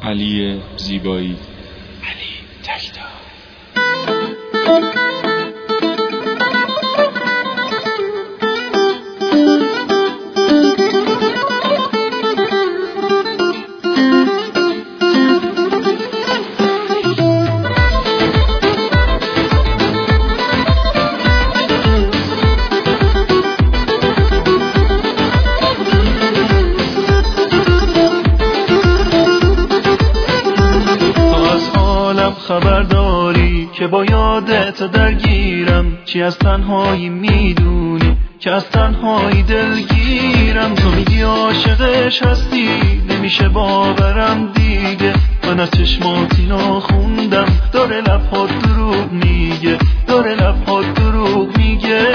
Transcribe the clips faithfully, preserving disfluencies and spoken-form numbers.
علی زیبایی، علی تکتا. خبر داری که با یادت درگیرم، چی از تنهایی میدونی که از تنهایی دلگیرم. تو میگی عاشقش هستی، نمیشه باورم دیگه. من از چشمات اینا خوندم، داره لبهات دروغ میگه، داره لبهات دروغ میگه.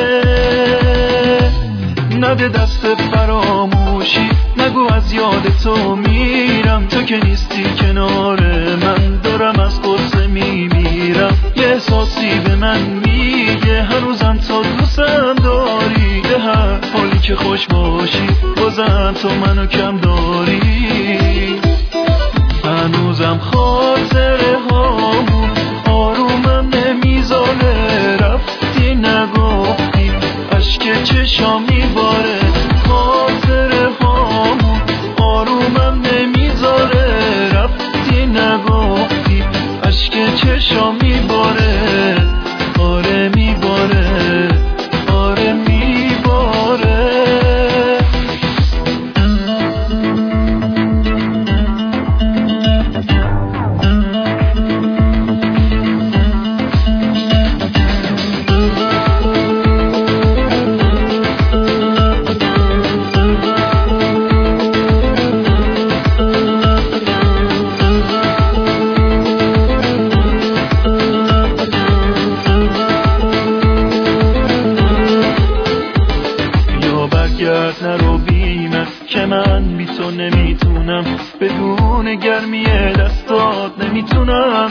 نده دست فراموشی، نگو از یاد تو میرم. تو که نیستی کنار من، دارم از قصه میمیرم. یه احساسی به من میگه هنوزم تو دوستم داری. به هر حالی که خوش باشی، بازم تو منو کم داری. هنوزم خاطره هامون آرومم نمیذاره. رفتی نگفتی اشک چشام میباره. خاطره هامون آرومم نمیذاره. رفتی نگفتی اشک چشام میباره. آره میباره، آره میباره. برگرد نرو بی من که من بی تو نمیتونم. بدون گرمی دستات نمیتونم،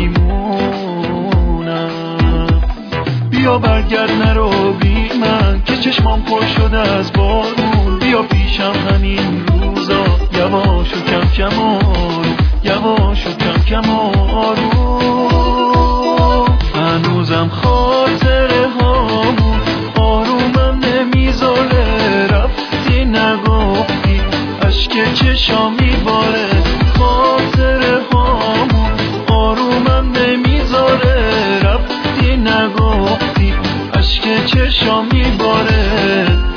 نمیمونم. بیا برگرد نرو بی من که چشمام پر شده از بارون. بیا پیشم همین روزا، یواش و کم کم آروم، یواش و کم کم آروم. هنوزم خاطره هامون آرومم نمیذاره. رفتی نگفتی اشک چشام میباره. خاطره هامون آرومم نمیذاره. رفتی نگفتی اشک چشام میباره.